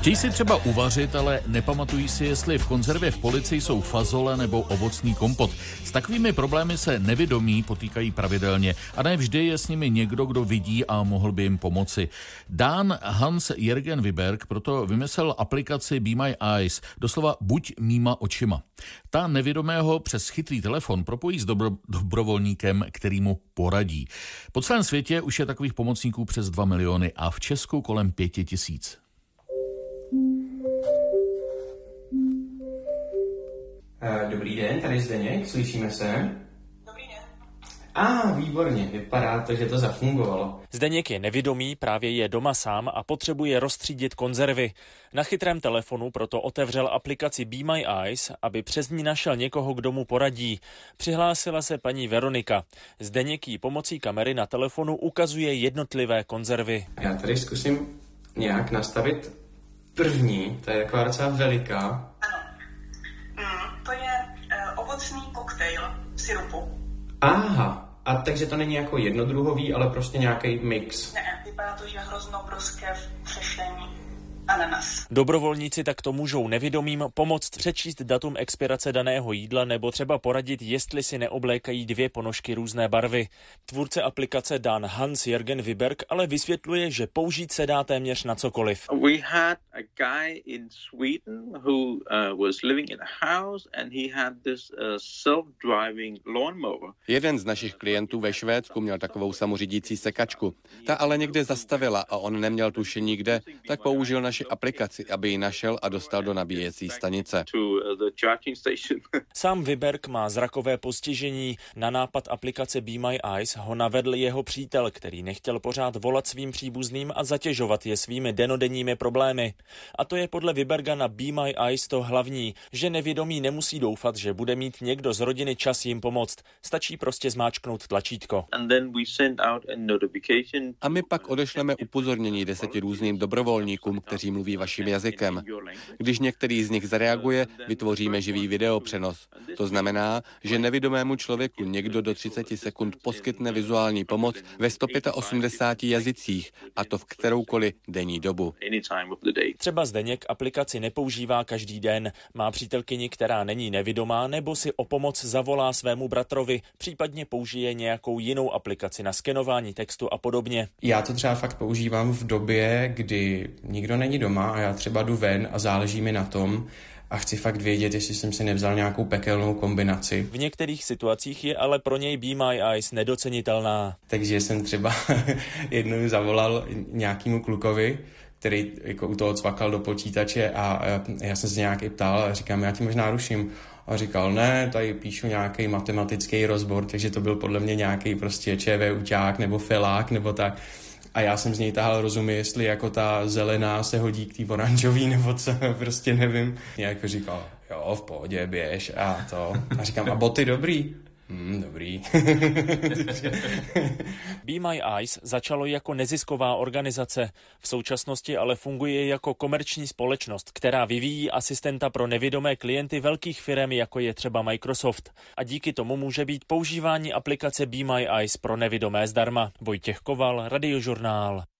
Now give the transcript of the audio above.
Chtějí si třeba uvařit, ale nepamatují si, jestli v konzervě v polici jsou fazole nebo ovocný kompot. S takovými problémy se nevědomí potýkají pravidelně a ne vždy je s nimi někdo, kdo vidí a mohl by jim pomoci. Dán Hans-Jürgen Wiberg proto vymyslel aplikaci Be My Eyes, doslova buď mýma očima. Ta nevědomého přes chytrý telefon propojí s dobrovolníkem, který mu poradí. Po celém světě už je takových pomocníků přes 2 miliony a v Česku kolem 5 000. Dobrý den, tady Zdeněk, slyšíme se? Dobrý den. Výborně, vypadá to, že to zafungovalo. Zdeněk je nevidomý, právě je doma sám a potřebuje rozstřídit konzervy. Na chytrém telefonu proto otevřel aplikaci Be My Eyes, aby přes ní našel někoho, kdo mu poradí. Přihlásila se paní Veronika. Zdeněk jí pomocí kamery na telefonu ukazuje jednotlivé konzervy. Já tady zkusím nějak nastavit první, to je taková docela veliká. Ano. To je ovocný koktejl sirupu. Aha, a takže to není jako jednodruhový, ale prostě nějaký mix. Ne, vypadá to, že hroznou broskev, třešení, ananas. Dobrovolníci takto můžou nevidomým pomoct přečíst datum expirace daného jídla nebo třeba poradit, jestli si neoblékají 2 ponožky různé barvy. Tvůrce aplikace Dán Hans-Jürgen Wiberg ale vysvětluje, že použít se dá téměř na cokoliv. We had a guy in Sweden who was living in a house and he had this self-driving lawnmower. Jeden z našich klientů ve Švédsku měl takovou samořídící sekačku. Ta ale někde zastavila a on neměl tušení kde, tak použil naši aplikaci, aby ji našel a dostal do nabíjecí stanice. Sám Wiberg má zrakové postižení. Na nápad aplikace Be My Eyes ho navedl jeho přítel, který nechtěl pořád volat svým příbuzným a zatěžovat je svými denodenními problémy. A to je podle Wiberga na Be My Eyes to hlavní, že nevědomí nemusí doufat, že bude mít někdo z rodiny čas jim pomoct. Stačí prostě zmáčknout tlačítko. A my pak odešleme upozornění 10 různým dobrovolníkům, kteří mluví vaším jazykem. Když některý z nich zareaguje, vytvoříme živý videopřenos. To znamená, že nevidomému člověku někdo do 30 sekund poskytne vizuální pomoc ve 185 jazycích, a to v kteroukoliv denní dobu. Třeba Zdeněk aplikaci nepoužívá každý den, má přítelkyni, která není nevidomá, nebo si o pomoc zavolá svému bratrovi, případně použije nějakou jinou aplikaci na skenování textu a podobně. Já to třeba fakt používám v době, kdy nikdo není doma a já třeba jdu ven a záleží mi na tom a chci fakt vědět, jestli jsem si nevzal nějakou pekelnou kombinaci. V některých situacích je ale pro něj Be My Eyes nedocenitelná. Takže jsem třeba jednou zavolal nějakému klukovi, který jako u toho cvakal do počítače a já jsem se nějaký ptal a říkám, já ti možná ruším. A říkal, ne, tady píšu nějaký matematický rozbor, takže to byl podle mě nějaký prostě ČVUťák nebo felák nebo tak. A já jsem z něj tahal rozumy, jestli jako ta zelená se hodí k té oranžový nebo co, prostě nevím. Já jako říkal, jo, v pohodě, běž a to. A říkám, a boty dobrý? Dobrý. Be My Eyes začalo jako nezisková organizace. V současnosti ale funguje jako komerční společnost, která vyvíjí asistenta pro nevidomé klienty velkých firem, jako je třeba Microsoft. A díky tomu může být používání aplikace Be My Eyes pro nevidomé zdarma. Vojtěch Koval, Radiožurnál.